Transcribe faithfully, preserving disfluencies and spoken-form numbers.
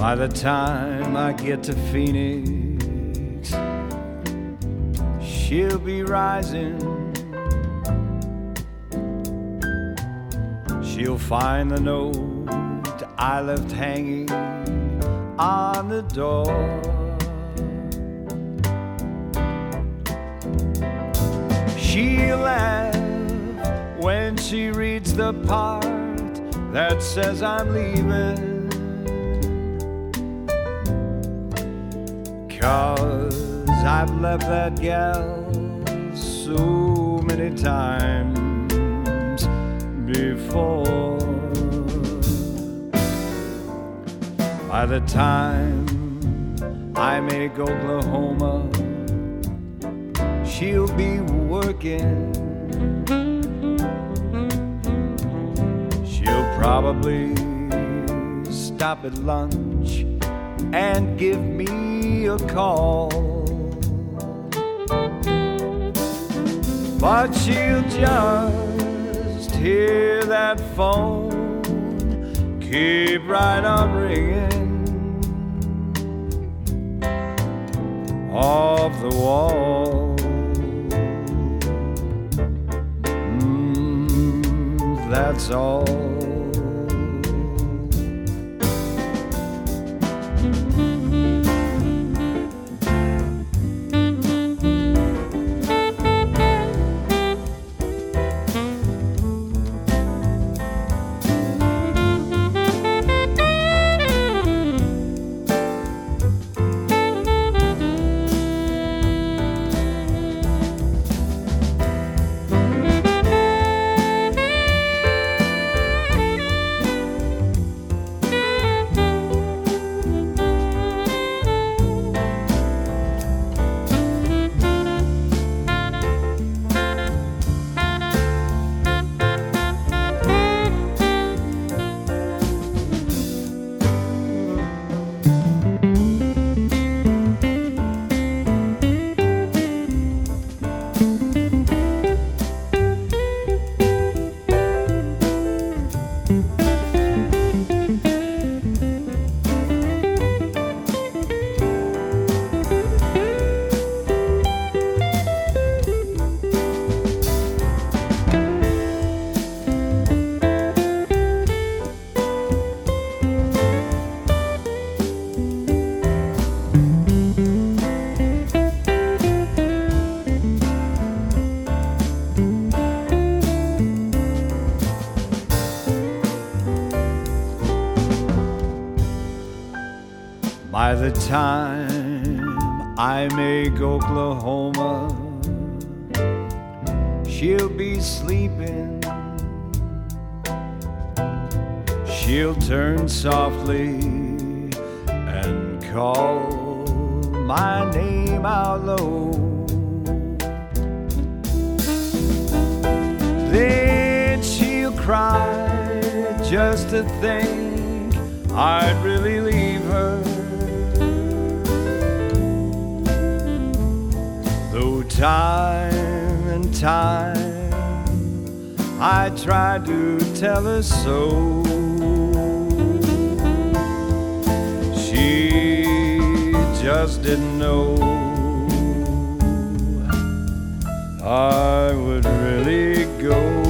By the time I get to Phoenix, she'll be rising. She'll find the note I left hanging on the door. She'll laugh when she reads the part that says I'm leaving, 'cause I've left that gal so many times before. By the time I make Oklahoma, she'll be working. She'll probably stop at lunch and give me a call, but she'll just hear that phone keep right on ringing off the wall. Mm, that's all. By the time I make Oklahoma, she'll be sleeping. She'll turn softly and call my name out low. Then she'll cry just to think I'd really leave her. Though time and time I tried to tell her so, she just didn't know I would really go.